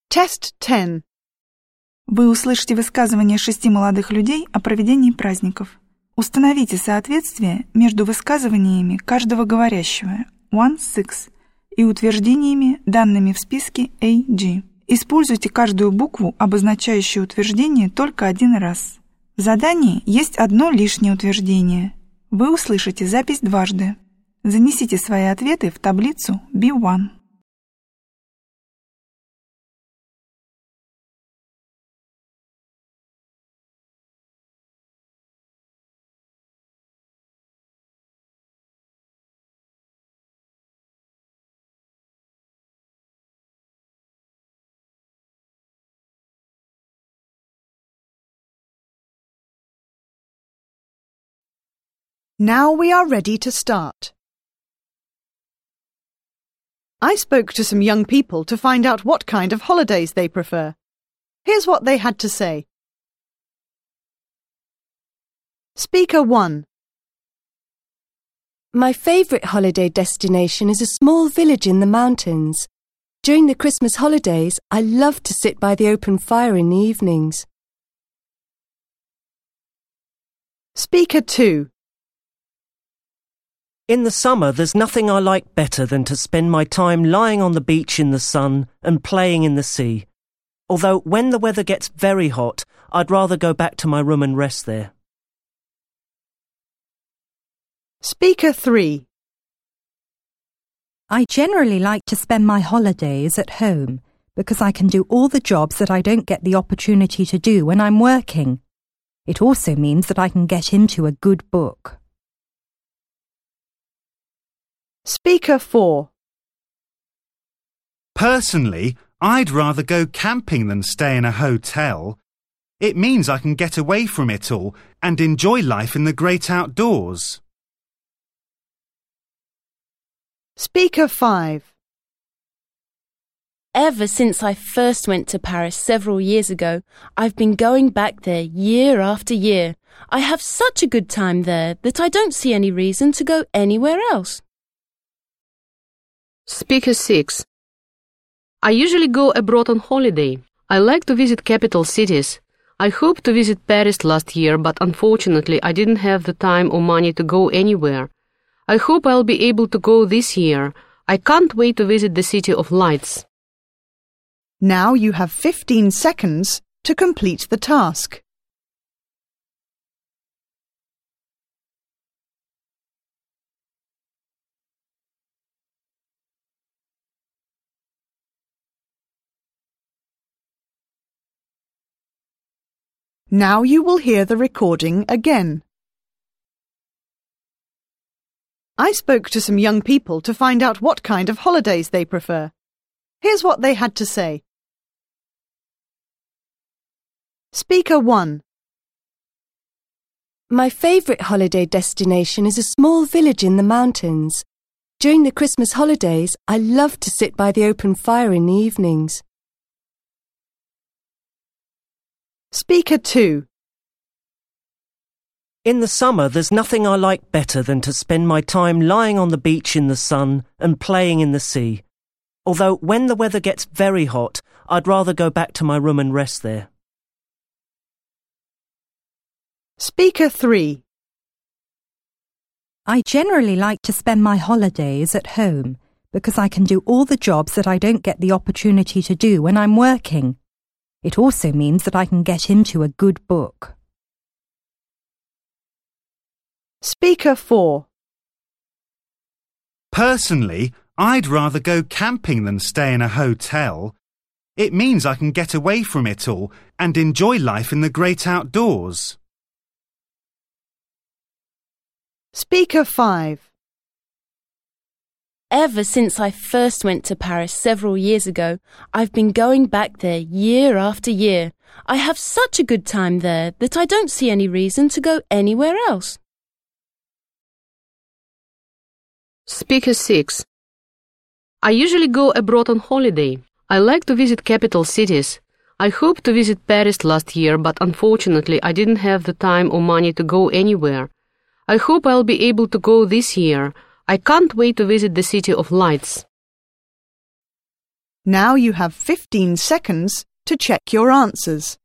Test 10. Вы услышите высказывания 6 молодых людей о проведении праздников. Установите соответствие между высказываниями каждого говорящего 1-6 и утверждениями, данными в списке AG. Используйте каждую букву, обозначающую утверждение, только один раз. В задании есть одно лишнее утверждение. Вы услышите запись дважды. Занесите свои ответы в таблицу B1. Now we are ready to start. I spoke to some young people to find out what kind of holidays they prefer. Here's what they had to say. Speaker 1. My favourite holiday destination is a small village in the mountains. During the Christmas holidays, I love to sit by the open fire in the evenings. Speaker 2. In the summer, there's nothing I like better than to spend my time lying on the beach in the sun and playing in the sea. Although when the weather gets very hot, I'd rather go back to my room and rest there. Speaker 3. I generally like to spend my holidays at home because I can do all the jobs that I don't get the opportunity to do when I'm working. It also means that I can get into a good book. Speaker 4. Personally, I'd rather go camping than stay in a hotel. It means I can get away from it all and enjoy life in the great outdoors. Speaker 5. Ever since I first went to Paris several years ago, I've been going back there year after year. I have such a good time there that I don't see any reason to go anywhere else. Speaker 6. I usually go abroad on holiday. I like to visit capital cities. I hoped to visit Paris last year, but unfortunately I didn't have the time or money to go anywhere. I hope I'll be able to go this year. I can't wait to visit the City of Lights. Now you have 15 seconds to complete the task. Now you will hear the recording again. I spoke to some young people to find out what kind of holidays they prefer. Here's what they had to say. Speaker 1. My favourite holiday destination is a small village in the mountains. During the Christmas holidays, I love to sit by the open fire in the evenings. Speaker 2. In the summer, there's nothing I like better than to spend my time lying on the beach in the sun and playing in the sea. Although when the weather gets very hot, I'd rather go back to my room and rest there. Speaker 3. I generally like to spend my holidays at home because I can do all the jobs that I don't get the opportunity to do when I'm working. It also means that I can get into a good book. Speaker 4. Personally, I'd rather go camping than stay in a hotel. It means I can get away from it all and enjoy life in the great outdoors. Speaker 5. Ever since I first went to Paris several years ago, I've been going back there year after year. I have such a good time there that I don't see any reason to go anywhere else. Speaker 6. I usually go abroad on holiday. I like to visit capital cities. I hoped to visit Paris last year, but unfortunately I didn't have the time or money to go anywhere. I hope I'll be able to go this year. I can't wait to visit the City of Lights. Now you have 15 seconds to check your answers.